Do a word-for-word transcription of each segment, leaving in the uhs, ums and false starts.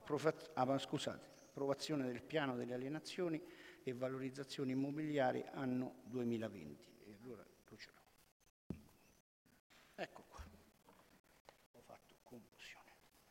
ah, scusate, approvazione del piano delle alienazioni e valorizzazione immobiliare anno duemilaventi. E allora tu ce l'ho. Ecco qua. Ho fatto confusione.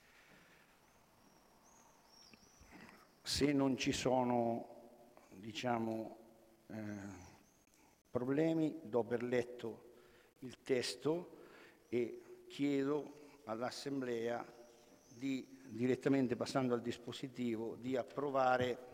Se non ci sono, diciamo, eh, problemi, do per letto il testo e chiedo all'Assemblea di, direttamente passando al dispositivo, di approvare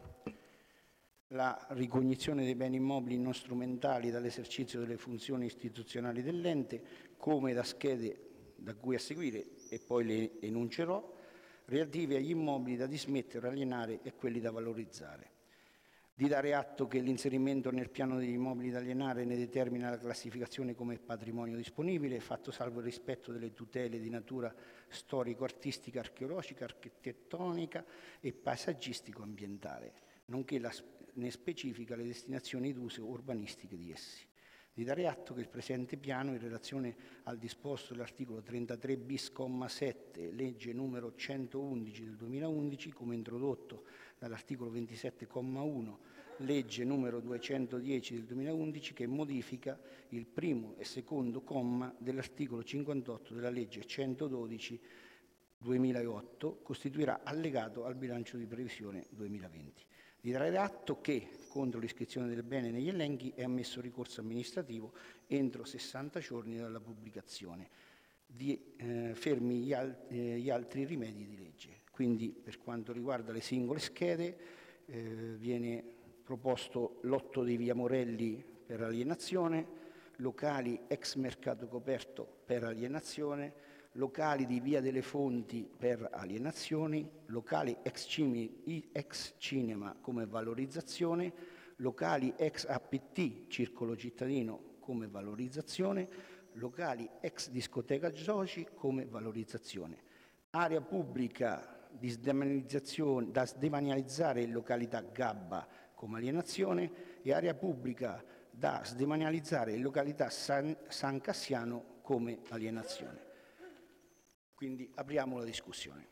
la ricognizione dei beni immobili non strumentali dall'esercizio delle funzioni istituzionali dell'ente, come da schede da cui a seguire, e poi le enuncerò, relative agli immobili da dismettere, alienare e quelli da valorizzare. Di dare atto che l'inserimento nel piano degli immobili da alienare ne determina la classificazione come patrimonio disponibile, fatto salvo il rispetto delle tutele di natura storico-artistica, archeologica, architettonica e paesaggistico-ambientale, nonché la, ne specifica le destinazioni d'uso urbanistiche di essi. Di dare atto che il presente piano, in relazione al disposto dell'articolo trentatré bis, comma sette, legge numero centoundici del duemilaundici, come introdotto dall'articolo ventisette, comma uno, legge numero duecentodieci del duemilaundici, che modifica il primo e secondo comma dell'articolo cinquantotto della legge centododici duemilaotto, costituirà allegato al bilancio di previsione duemilaventi. Di dare atto che, contro l'iscrizione del bene negli elenchi, è ammesso ricorso amministrativo entro sessanta giorni dalla pubblicazione, di, eh, fermi gli, al eh, gli altri rimedi di legge. Quindi, per quanto riguarda le singole schede, eh, viene proposto lotto di Via Morelli per alienazione, locali ex mercato coperto per alienazione, locali di Via delle Fonti per alienazioni, locali ex, cimi, ex cinema come valorizzazione, locali ex A P T, circolo cittadino, come valorizzazione, locali ex discoteca Gioci come valorizzazione, area pubblica di sdemanizzazione, da sdemanializzare in località Gabba come alienazione e area pubblica da sdemanializzare in località San, San Cassiano come alienazione. Quindi apriamo la discussione.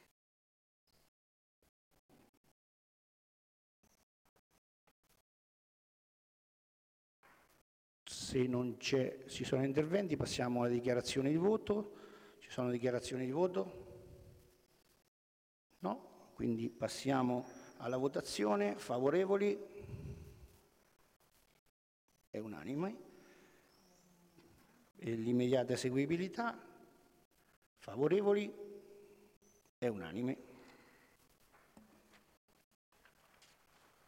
Se non ci sono interventi, passiamo alle dichiarazioni di voto. Ci sono dichiarazioni di voto? No? Quindi passiamo alla votazione. Favorevoli? È unanime. E l'immediata eseguibilità? Favorevoli? È unanime.